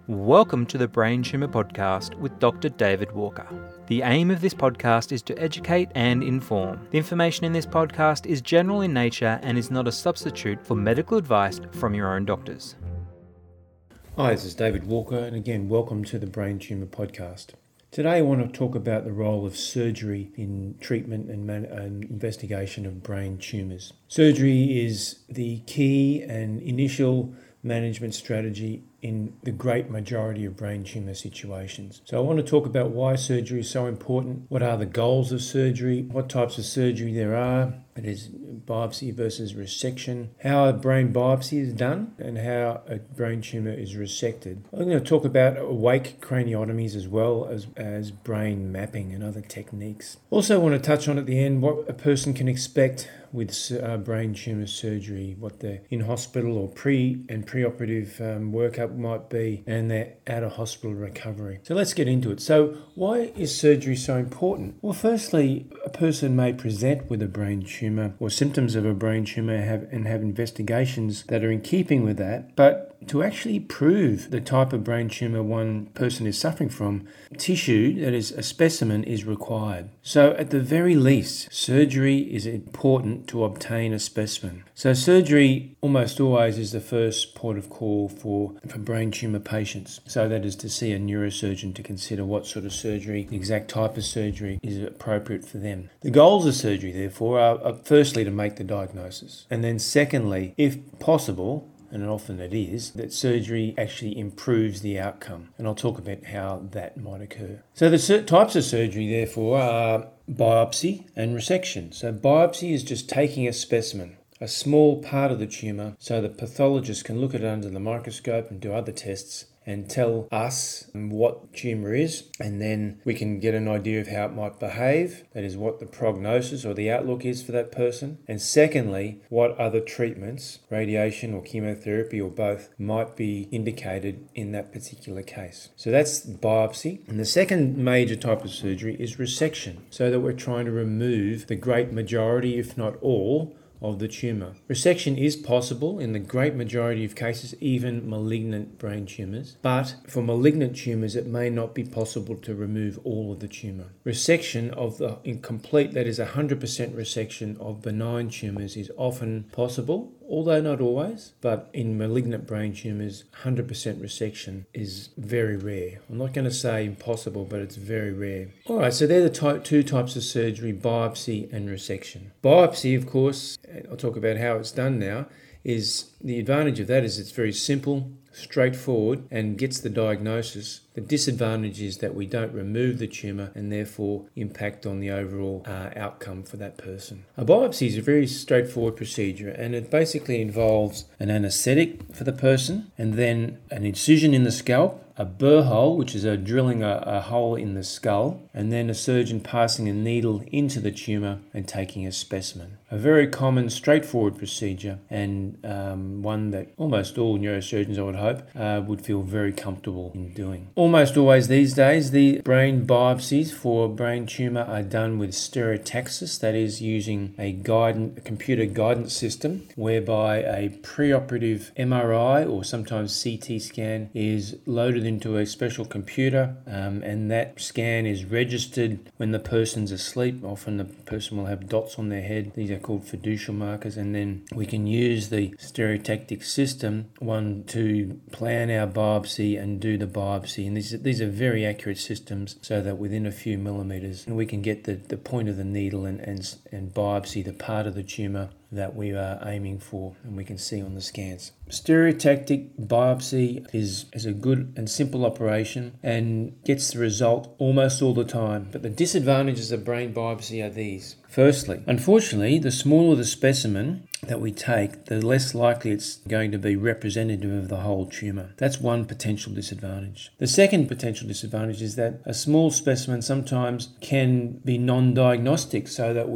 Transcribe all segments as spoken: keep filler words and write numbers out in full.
Welcome to the Brain Tumour Podcast with Doctor David Walker. The aim of this podcast is to educate and inform. The information in this podcast is general in nature and is not a substitute for medical advice from your own doctors. Hi, this is David Walker, and again, welcome to the Brain Tumour Podcast. Today I want to talk about the role of surgery in treatment and, man- and investigation of brain tumours. Surgery is the key and initial management strategy in the great majority of brain tumour situations. So I want to talk about why surgery is so important, what are the goals of surgery, what types of surgery there are, it is biopsy versus resection, how a brain biopsy is done and how a brain tumour is resected. I'm going to talk about awake craniotomies as well as, as brain mapping and other techniques. Also want to touch on at the end what a person can expect with uh, brain tumour surgery, what the in-hospital or pre and pre-operative um, workup might be, and their out-of-hospital recovery. So let's get into it. So why is surgery so important? Well, firstly, a person may present with a brain tumour or symptoms of a brain tumour have, and have investigations that are in keeping with that, but to actually prove the type of brain tumour one person is suffering from, tissue, that is a specimen, is required. So at the very least, surgery is important to obtain a specimen. So surgery almost always is the first port of call for, for brain tumour patients. So that is to see a neurosurgeon to consider what sort of surgery, the exact type of surgery is appropriate for them. The goals of surgery, therefore, are, are firstly to make the diagnosis. And then secondly, if possible, and often it is, that surgery actually improves the outcome. And I'll talk about how that might occur. So the types of surgery, therefore, are biopsy and resection. So biopsy is just taking a specimen, a small part of the tumour, so the pathologist can look at it under the microscope and do other tests and tell us what tumour is, and then we can get an idea of how it might behave, that is what the prognosis or the outlook is for that person, and secondly, what other treatments, radiation or chemotherapy or both, might be indicated in that particular case. So that's biopsy. And the second major type of surgery is resection, so that we're trying to remove the great majority, if not all, of the tumour. Resection is possible in the great majority of cases, even malignant brain tumours, but for malignant tumours it may not be possible to remove all of the tumour. Resection of the incomplete, that is one hundred percent resection of benign tumours, is often possible, although not always, but in malignant brain tumours, one hundred percent resection is very rare. I'm not going to say impossible, but it's very rare. All right, so they're the type, two types of surgery, biopsy and resection. Biopsy, of course, I'll talk about how it's done now, is the advantage of that is it's very simple, straightforward, and gets the diagnosis. The disadvantage is that we don't remove the tumour and therefore impact on the overall uh, outcome for that person. A biopsy is a very straightforward procedure, and it basically involves an anaesthetic for the person and then an incision in the scalp, a burr hole, which is a drilling a, a hole in the skull, and then a surgeon passing a needle into the tumour and taking a specimen. A very common, straightforward procedure, and um, one that almost all neurosurgeons, I would hope, uh, would feel very comfortable in doing. Almost always these days, the brain biopsies for brain tumour are done with stereotaxis, that is using a, guidance, a computer guidance system whereby a preoperative M R I or sometimes C T scan is loaded into a special computer, um, and that scan is registered when the person's asleep. Often the person will have dots on their head. These are called fiducial markers, and then we can use the stereotactic system, one, to plan our biopsy and do the biopsy. And these, these are very accurate systems, so that within a few millimetres we can get the, the point of the needle and, and, and biopsy the part of the tumour that we are aiming for, and we can see on the scans. Stereotactic biopsy is, is a good and simple operation and gets the result almost all the time, but the disadvantages of brain biopsy are these. Firstly, unfortunately, the smaller the specimen that we take, the less likely it's going to be representative of the whole tumour. That's one potential disadvantage. The second potential disadvantage is that a small specimen sometimes can be non-diagnostic, so that we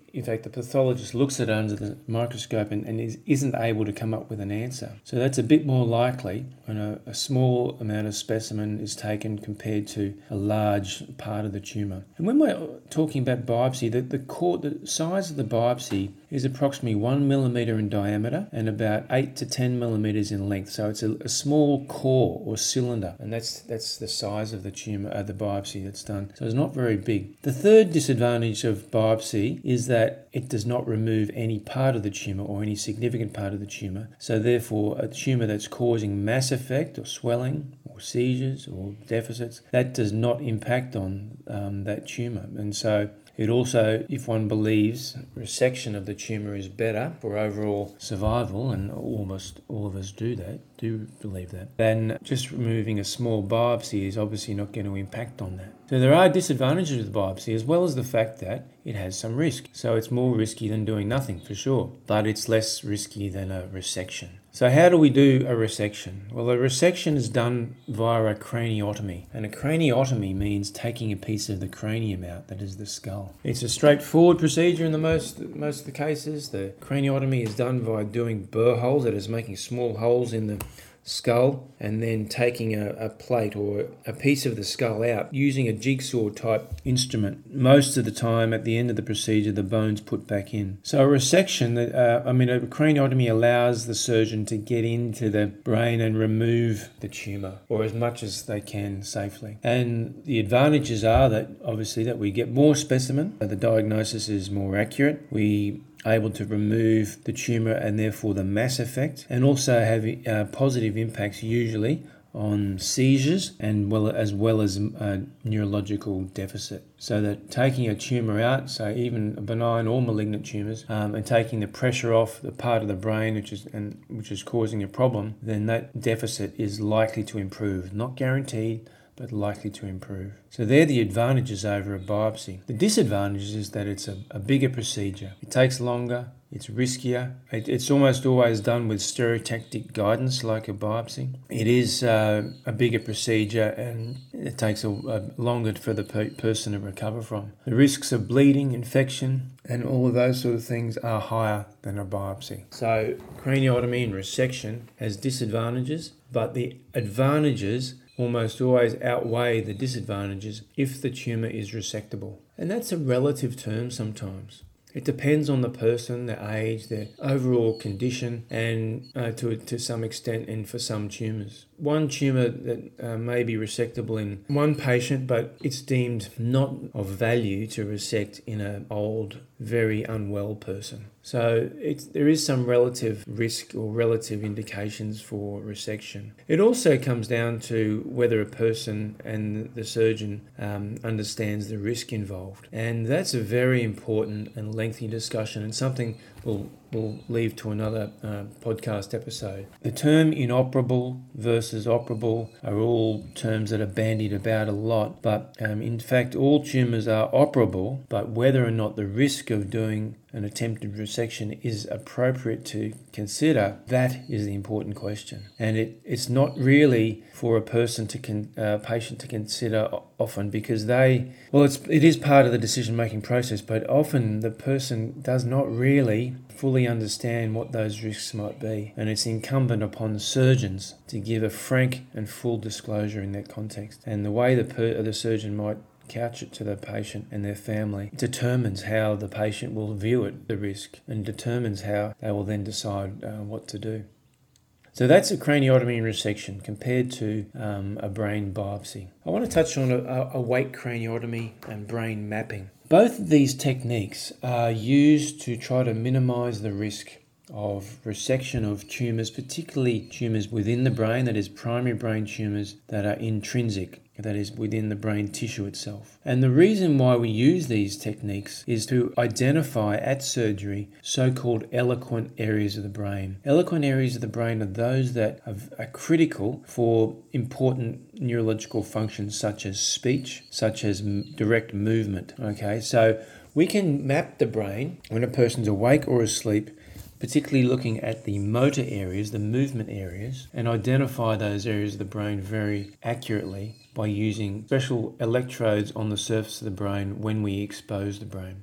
in fact, the pathologist looks at it under the microscope and, and is, isn't able to come up with an answer. So that's a bit more likely when a, a small amount of specimen is taken compared to a large part of the tumour. And when we're talking about biopsy, the, the, core, the size of the biopsy is approximately one millimetre in diameter and about eight to ten millimetres in length. So it's a, a small core or cylinder, and that's that's the size of the tumour, uh, the biopsy that's done. So it's not very big. The third disadvantage of biopsy is that it does not remove any part of the tumour or any significant part of the tumour. So therefore, a tumour that's causing mass effect or swelling or seizures or deficits, that does not impact on um, that tumour. And so it also, if one believes resection of the tumour is better for overall survival, and almost all of us do that, do believe that, then just removing a small biopsy is obviously not going to impact on that. So there are disadvantages with biopsy, as well as the fact that it has some risk. So it's more risky than doing nothing, for sure, but it's less risky than a resection. So how do we do a resection? Well, a resection is done via a craniotomy. And a craniotomy means taking a piece of the cranium out, that is the skull. It's a straightforward procedure in the most, most of the cases. The craniotomy is done by doing burr holes, that is making small holes in the skull, and then taking a, a plate or a piece of the skull out using a jigsaw type instrument. Most of the time at the end of the procedure, the bone's put back in. So a resection, uh, I mean a craniotomy allows the surgeon to get into the brain and remove the tumour, or as much as they can safely. And the advantages are that obviously that we get more specimen, the diagnosis is more accurate, we able to remove the tumour and therefore the mass effect, and also have uh, positive impacts usually on seizures and well as well as uh, neurological deficit. So that taking a tumour out, so even benign or malignant tumours, um, and taking the pressure off the part of the brain which is and which is causing a problem, then that deficit is likely to improve. Not guaranteed, but likely to improve. So they're the advantages over a biopsy. The disadvantage is that it's a, a bigger procedure. It takes longer, it's riskier. It, it's almost always done with stereotactic guidance like a biopsy. It is uh, a bigger procedure, and it takes a, a longer for the per- person to recover from. The risks of bleeding, infection, and all of those sort of things are higher than a biopsy. So craniotomy and resection has disadvantages, but the advantages almost always outweigh the disadvantages if the tumour is resectable. And that's a relative term sometimes. It depends on the person, their age, their overall condition, and uh, to to some extent, and for some tumours. One tumour that uh, may be resectable in one patient, but it's deemed not of value to resect in an old, very unwell person. So it's, there is some relative risk or relative indications for resection. It also comes down to whether a person and the surgeon um, understands the risk involved. And that's a very important and lengthy discussion, and something we'll, we'll leave to another uh, podcast episode. The term inoperable versus operable are all terms that are bandied about a lot, but um, in fact all tumours are operable, but whether or not the risk of doing an attempted resection is appropriate to consider, that is the important question. And it, it's not really for a person to con, uh, patient to consider often, because they, well, it's it is part of the decision-making process, but often the person does not really fully understand what those risks might be. And it's incumbent upon surgeons to give a frank and full disclosure in that context. And the way the, per, the surgeon might couch it to the patient and their family determines how the patient will view it, the risk, and determines how they will then decide uh, what to do. So that's a craniotomy and resection compared to um, a brain biopsy. I want to touch on a, a weight craniotomy and brain mapping. Both of these techniques are used to try to minimise the risk of resection of tumours, particularly tumours within the brain, that is primary brain tumours that are intrinsic, that is within the brain tissue itself. And the reason why we use these techniques is to identify at surgery so-called eloquent areas of the brain. Eloquent areas of the brain are those that are critical for important neurological functions such as speech, such as direct movement. Okay, so we can map the brain when a person's awake or asleep, particularly looking at the motor areas, the movement areas, and identify those areas of the brain very accurately by using special electrodes on the surface of the brain when we expose the brain.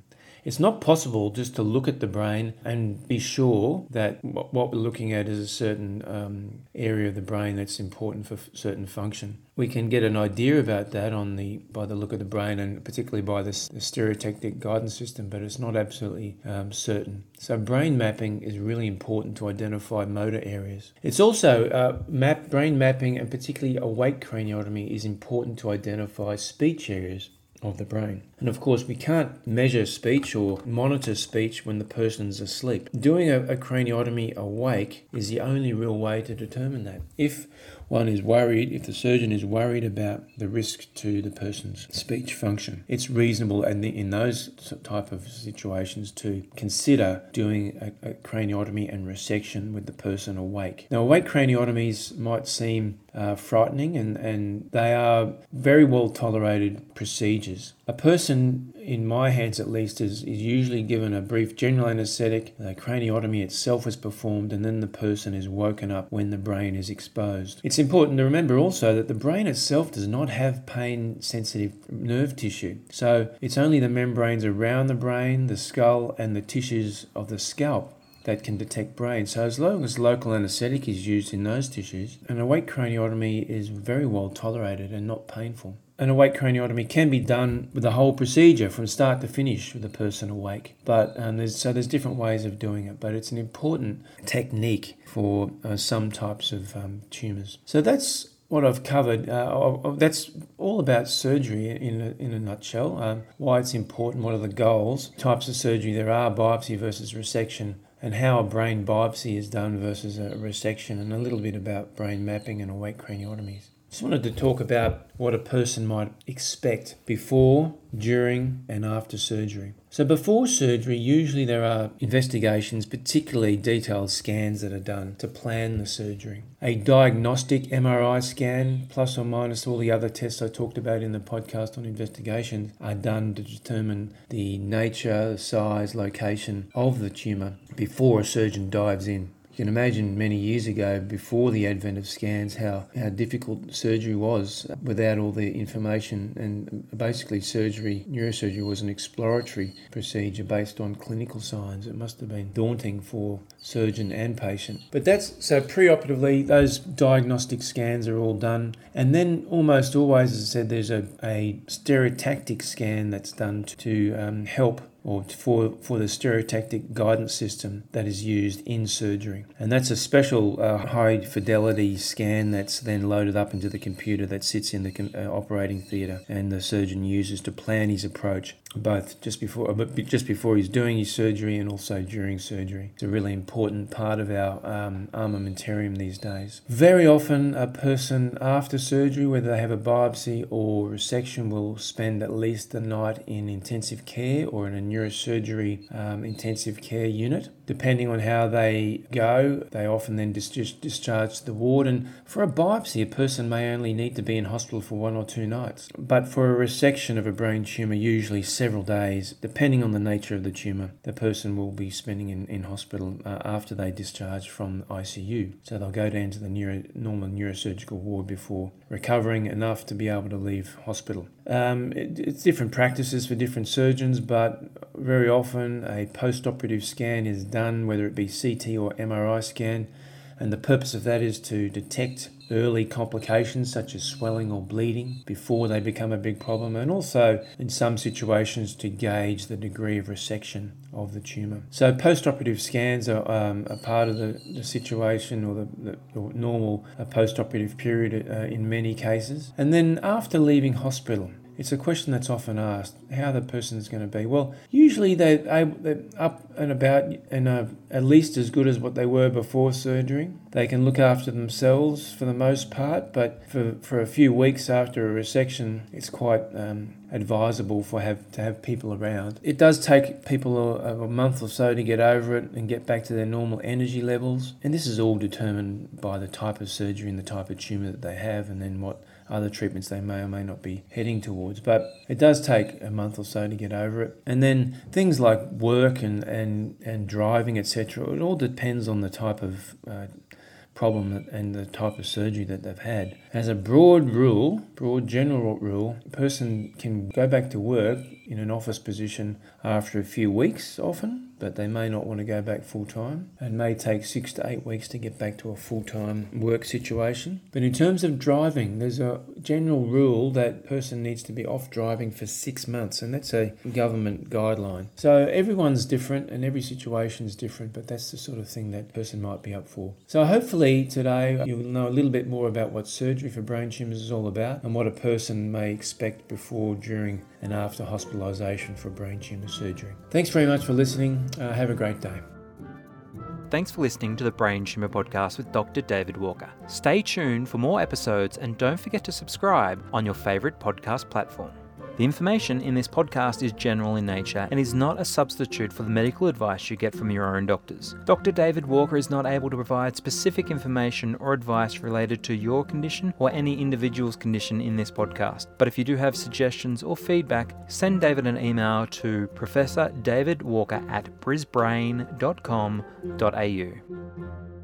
It's not possible just to look at the brain and be sure that what we're looking at is a certain um, area of the brain that's important for f- certain function. We can get an idea about that on the by the look of the brain, and particularly by the, the stereotactic guidance system, but it's not absolutely um, certain. So brain mapping is really important to identify motor areas. It's also uh, map brain mapping, and particularly awake craniotomy, is important to identify speech areas of the brain. And of course, we can't measure speech or monitor speech when the person's asleep. Doing a, a craniotomy awake is the only real way to determine that. If one is worried, if the surgeon is worried about the risk to the person's speech function, it's reasonable and in those type of situations to consider doing a, a craniotomy and resection with the person awake. Now, awake craniotomies might seem uh, frightening, and, and they are very well tolerated procedures. A person, in my hands at least, is, is usually given a brief general anaesthetic, the craniotomy itself is performed, and then the person is woken up when the brain is exposed. It's important to remember also that the brain itself does not have pain-sensitive nerve tissue. So it's only the membranes around the brain, the skull, and the tissues of the scalp that can detect brain. So as long as local anaesthetic is used in those tissues, an awake craniotomy is very well tolerated and not painful. An awake craniotomy can be done with the whole procedure from start to finish with the person awake. But um, there's, so there's different ways of doing it, but it's an important technique for uh, some types of um, tumours. So that's what I've covered. Uh, that's all about surgery in a, in a nutshell. Um, why it's important, what are the goals, types of surgery there are, biopsy versus resection, and how a brain biopsy is done versus a resection, and a little bit about brain mapping and awake craniotomies. Just wanted to talk about what a person might expect before, during, and after surgery. So before surgery, usually there are investigations, particularly detailed scans that are done to plan the surgery. A diagnostic M R I scan, plus or minus all the other tests I talked about in the podcast on investigations, are done to determine the nature, the size, location of the tumour before a surgeon dives in. You can imagine many years ago, before the advent of scans, how, how difficult surgery was without all the information. And basically surgery, neurosurgery was an exploratory procedure based on clinical signs. It must have been daunting for surgeon and patient. But that's, so preoperatively, those diagnostic scans are all done. And then almost always, as I said, there's a, a stereotactic scan that's done to, to um, help or for, for the stereotactic guidance system that is used in surgery. And that's a special uh, high-fidelity scan that's then loaded up into the computer that sits in the com- uh, operating theatre, and the surgeon uses to plan his approach, both just before, uh, just before he's doing his surgery and also during surgery. It's a really important part of our um, armamentarium these days. Very often, a person after surgery, whether they have a biopsy or resection, will spend at least a night in intensive care or in a neurosurgery um, intensive care unit. Depending on how they go, they often then dis- discharge to the ward, and for a biopsy, a person may only need to be in hospital for one or two nights. But for a resection of a brain tumour, usually several days, depending on the nature of the tumour, the person will be spending in, in hospital uh, after they discharge from I C U. So they'll go down to the neuro, normal neurosurgical ward before recovering enough to be able to leave hospital. Um, it, it's different practices for different surgeons, but very often a post-operative scan is done, whether it be C T or M R I scan, and the purpose of that is to detect early complications such as swelling or bleeding before they become a big problem, and also in some situations to gauge the degree of resection of the tumour. So post-operative scans are um, a part of the, the situation or the, the, the normal uh, post-operative period uh, in many cases. And then after leaving hospital, it's a question that's often asked, how the person is going to be. Well, usually they're, able, they're up and about and are at least as good as what they were before surgery. They can look after themselves for the most part, but for, for a few weeks after a resection, it's quite um, advisable for have to have people around. It does take people a, a month or so to get over it and get back to their normal energy levels. And this is all determined by the type of surgery and the type of tumour that they have, and then what other treatments they may or may not be heading towards. But it does take a month or so to get over it. And then things like work and, and, and driving, et cetera, it all depends on the type of uh, problem and the type of surgery that they've had. As a broad rule, broad general rule, a person can go back to work in an office position after a few weeks often, but they may not want to go back full-time and may take six to eight weeks to get back to a full-time work situation. But in terms of driving, there's a general rule that a person needs to be off driving for six months, and that's a government guideline. So everyone's different and every situation is different, but that's the sort of thing that person might be up for. So hopefully today you'll know a little bit more about what surgery for brain tumours is all about and what a person may expect before, during and after hospitalisation for brain tumour surgery. Thanks very much for listening. Uh, have a great day. Thanks for listening to the Brain Tumour Podcast with Doctor David Walker. Stay tuned for more episodes and don't forget to subscribe on your favourite podcast platform. The information in this podcast is general in nature and is not a substitute for the medical advice you get from your own doctors. Doctor David Walker is not able to provide specific information or advice related to your condition or any individual's condition in this podcast. But if you do have suggestions or feedback, send David an email to professor david walker at brisbrain dot com dot a u.